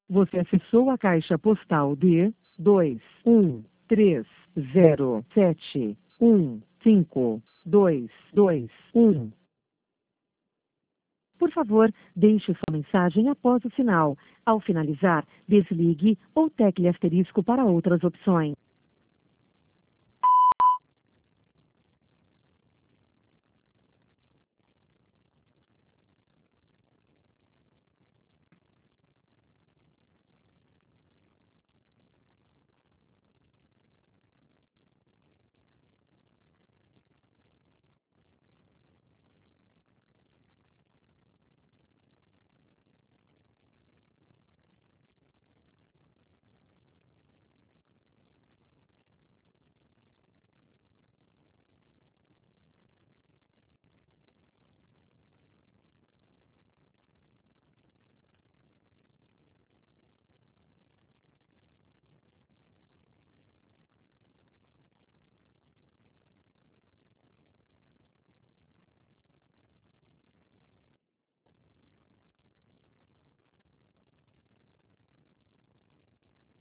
Você acessou a caixa postal de 21307152221. Por favor, deixe sua mensagem após o sinal. Ao finalizar, desligue ou tecle asterisco para outras opções.